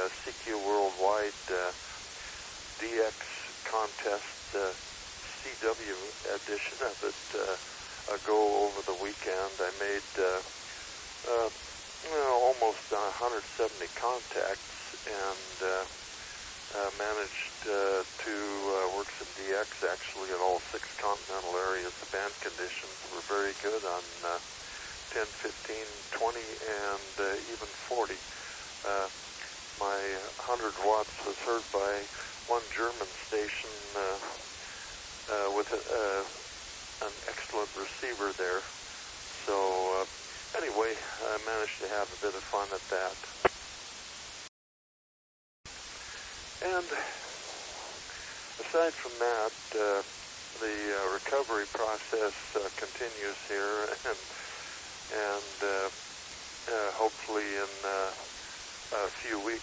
CQ Worldwide DX contest, CW edition of it, go over the weekend. I made almost 170 contacts and managed to work some DX actually at all 6 continental areas. The band conditions were very good on 10, 15, 20, and even 40. My 100 watts was heard by one German station with an excellent receiver there. So anyway, I managed to have a bit of fun at that. And aside from that, the recovery process continues here, and hopefully in a few weeks